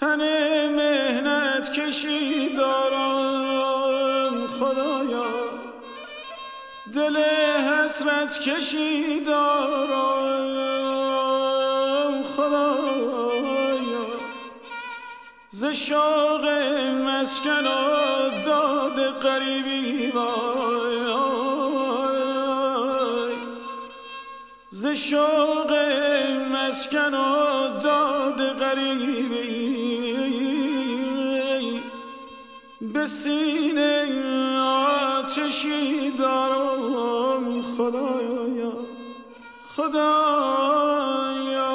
تن مهنت کشی دارم خدایا، دل حسرت کشی دارم خدایا، ز شوق مسکن و داد غریبی وای، ز شوق مسکن و داد غریبی به سینه آتشی دارم خدایا خدایا.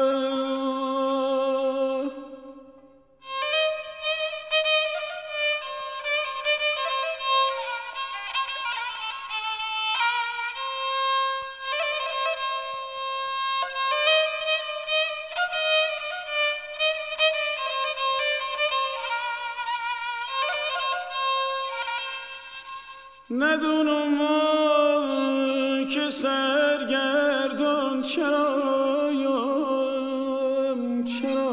ندونم که سرگردان چرایم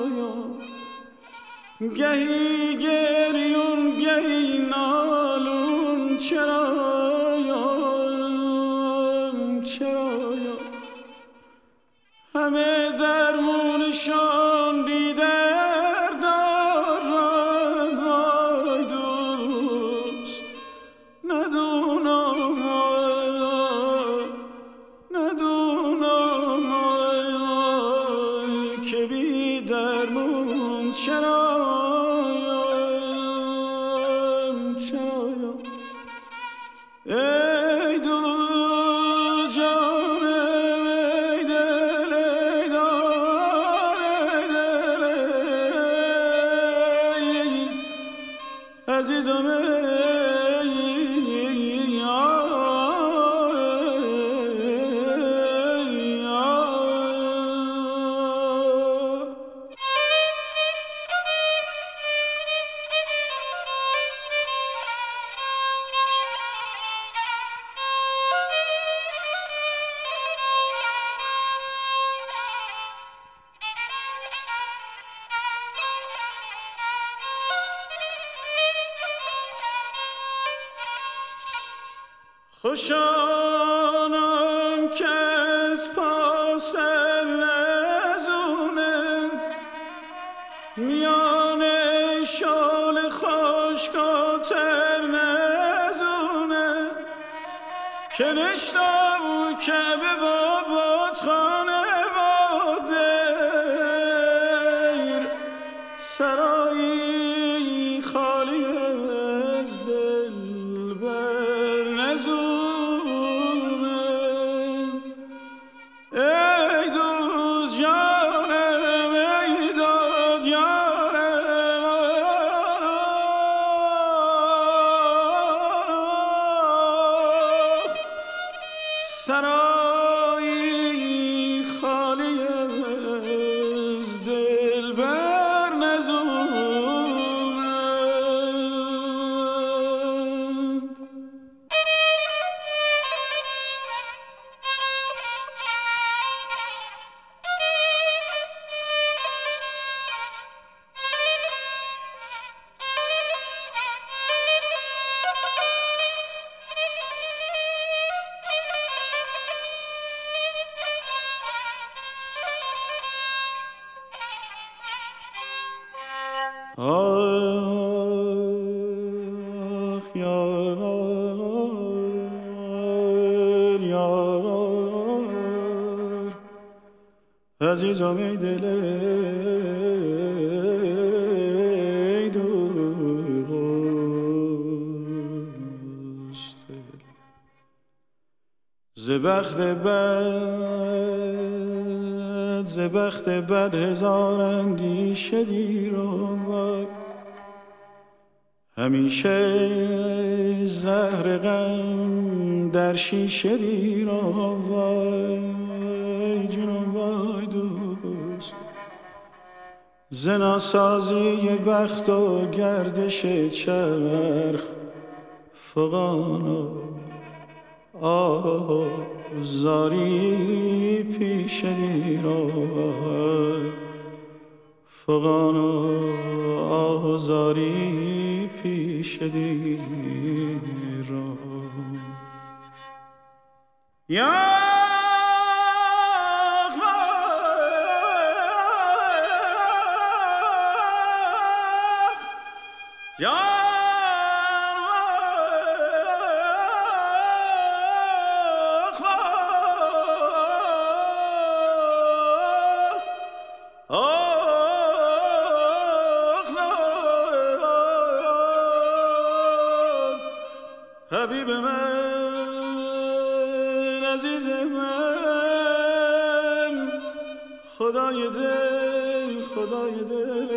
گهی گریون گهی نالون چرایم همه درمونشان بیدر دارند وای دوست، ندونم که بی درمون چرایم ای دوست جانم ای دل ای دل ای عزیزم خوشانم که از پاس لزونند میان شال خشک و تر نزونند که نشتا و کعبه با بتخانه و دیر سرایی خالی از دل بر نزونند. ای دوست جانم ای داد جانم سرایی خالی از دل بر نزونند. آخ یار یار عزیزم ای دل ای دوست، ز بخت بد هزار اندیشه دیر آمد، همیشه زهر غم در شیشه دیر آمد. جنون وای دوست، ز ناسازی بخت و گردش چرخ فغان آزاری پیش دیر آمد. فغان آزاری پیش دیر را یا حبیب من عزیز من خدای دل خدای دل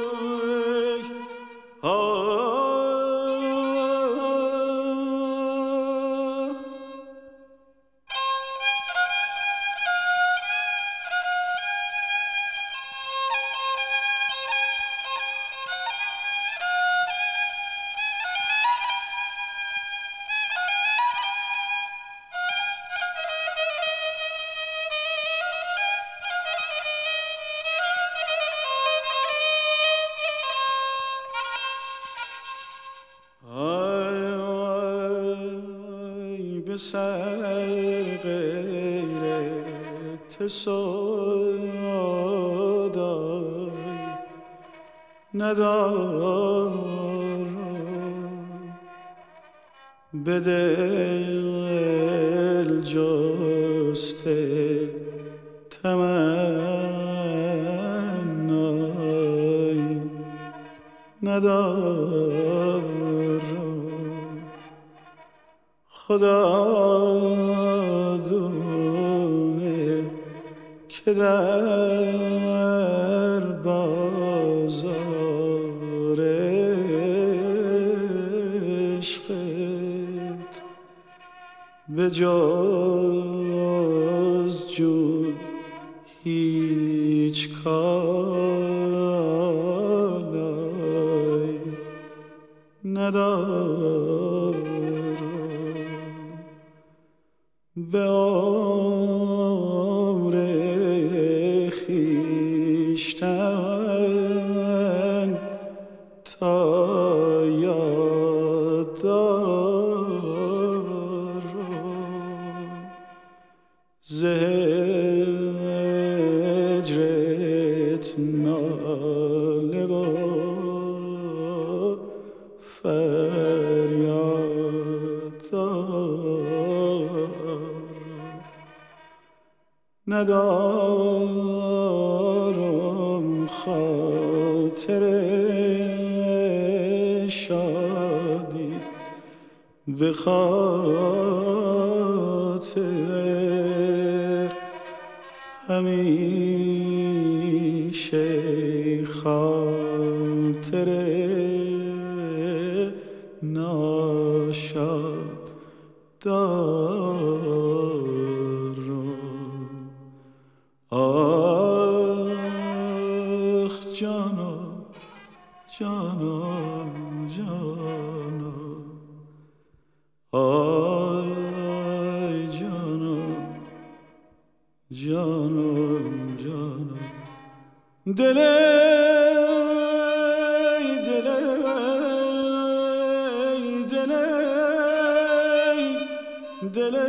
به سر غیرت سودای ندارم به دل جسته تمنای ندارم خدا دونه که در بازار عشقت به جز جود هیچ کالای ندارم به عمر خویشتن تا یاد دارم ز هجرت ناله و فریاد ندارم خاطر شادی به خاطر همیشه خاطر ناشاد آخ جانم جانم جانم آی جانم جانم جانم دلی دلی دلی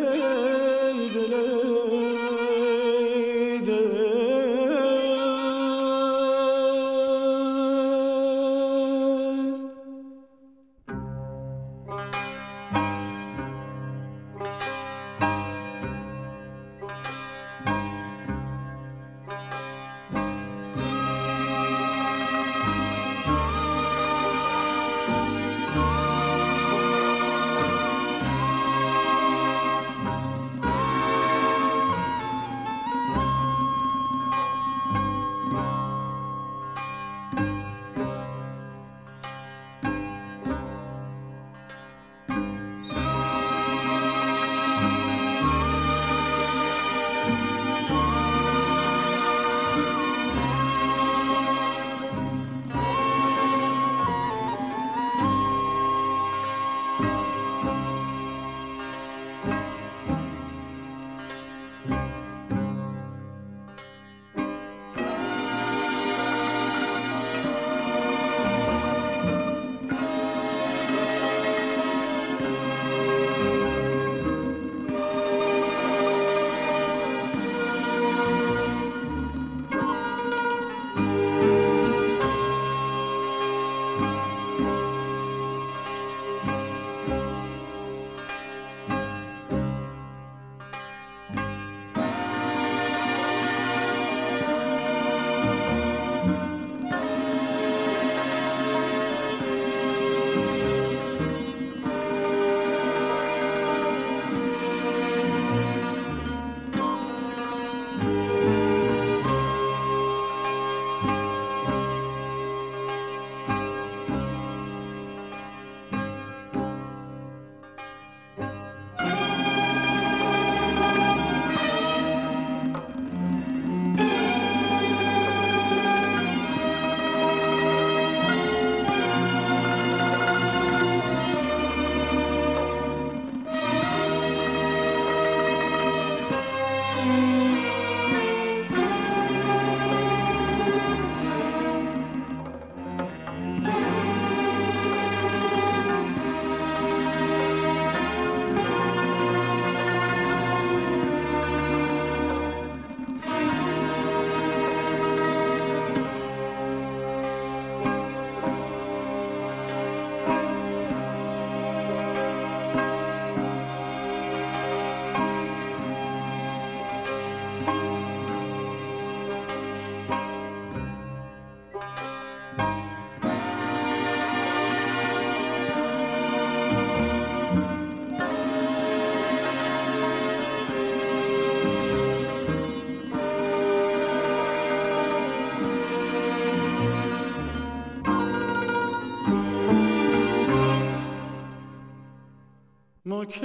که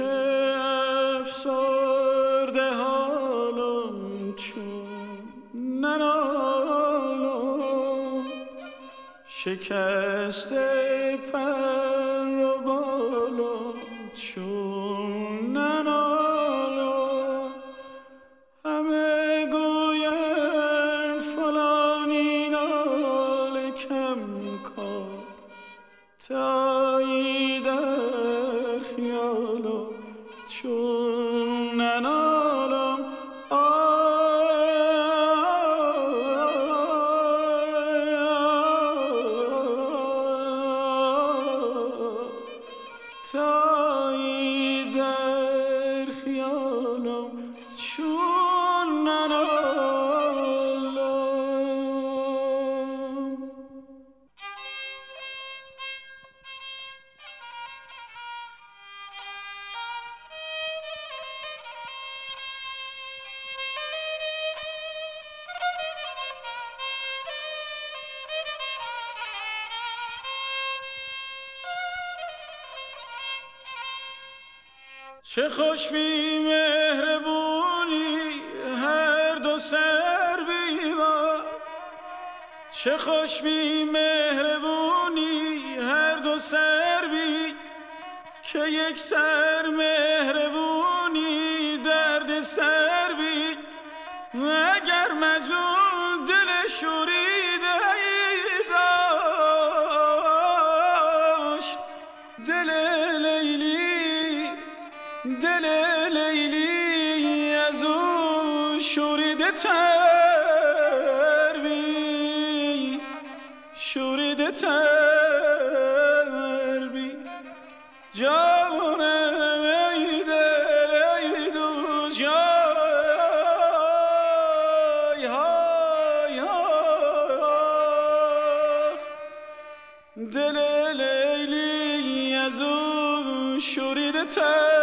افسرده حالم چون ننالم شکسته پر و بالم چون ننالم همه گوین فلانی نال کم کار تایی در خیالم چون ننالم تایی در خیالم چون ننالم چه خوش بی مهربونی هر دو سر بیوا چه خوش بی مهربونی هر دو سر بی که یک سر مهربونی درد سر بی و اگر مجنون دل شوریده داشت دل لیلی از او شوریده تر بی شوریده تر بی جانم ای دل ای دوست های های دل لیلی از او شوریده تر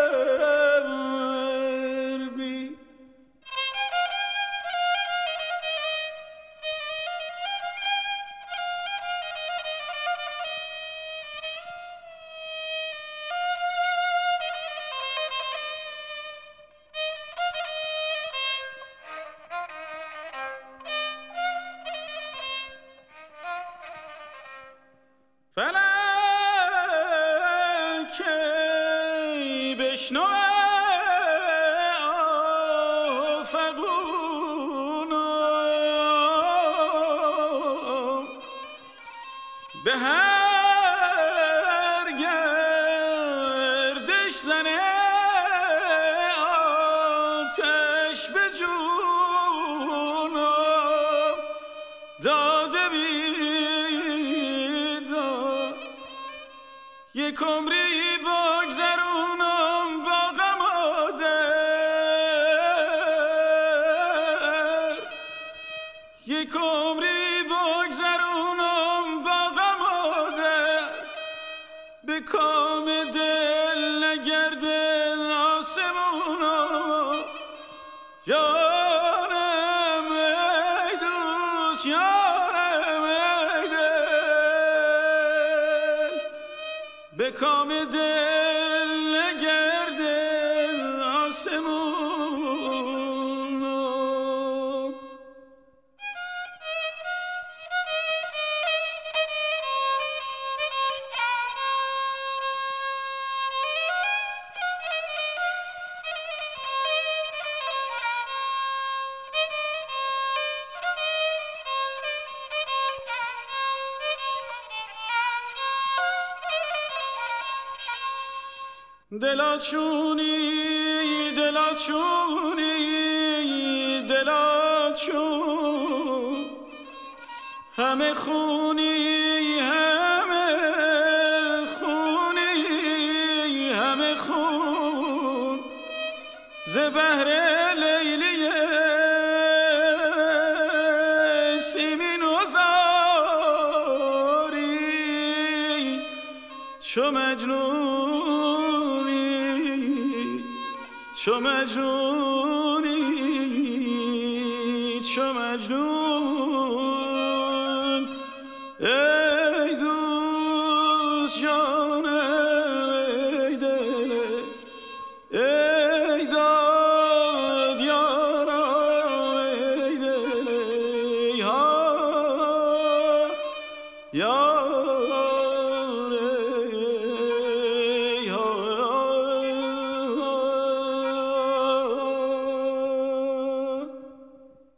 فلک بشنو آفغونم به هر گردش زنه آتش به جونم داده بیدار یک عمری بگذرونم با غم و درد یک عمری بگذرونم با غم و درد به کام دل نگرده آسمونم یارم ای دوست یارم ای دل به کام دل نگرده آسمونم دلا چونی دلا چونی دلا چون همه خونی همه خونی همه خون ز بهر لیلی سیمین و زاری چو مجنونی چو مجنونی چو مجنون ای دوست جانم ای دل